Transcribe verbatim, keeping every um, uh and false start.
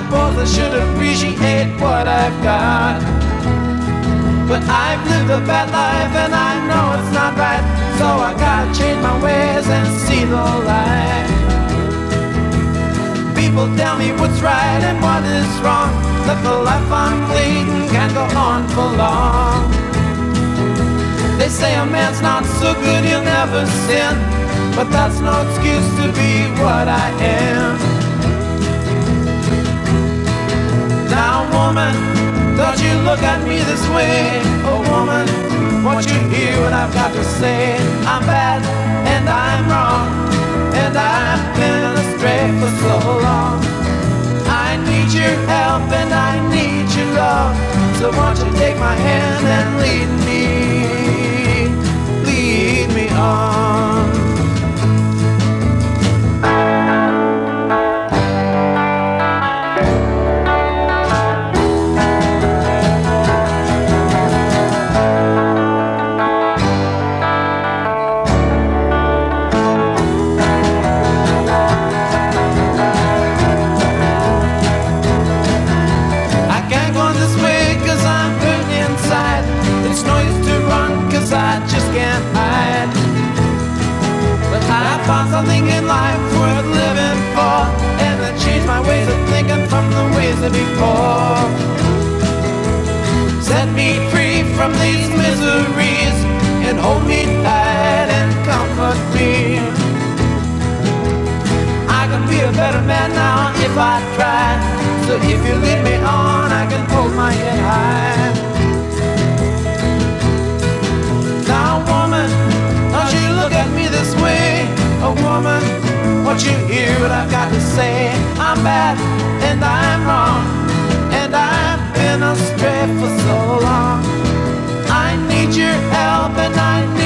suppose I should appreciate what I've got. But I've lived a bad life and I know it's not right, so I gotta change my ways and see the light. People tell me what's right and what is wrong, that the life I'm leading can't go on for long. They say a man's not so good he'll never sin, but that's no excuse to be what I am. Now woman, don't you look at me this way. Oh woman, won't you hear what I've got to say? I'm bad and I'm wrong, and I've been astray for so long. I need your help and I need your love, so won't you take my hand and lead me, lead me on. Something in life worth living for, and I changed my ways of thinking from the ways of before. Set me free from these miseries and hold me tight and comfort me. I can be a better man now if I try, so if you lead me on I can hold my head high. Now woman, don't you look at me this way. Oh woman, won't you hear what I've got to say? I'm bad and I'm wrong, and I've been astray for so long. I need your help and I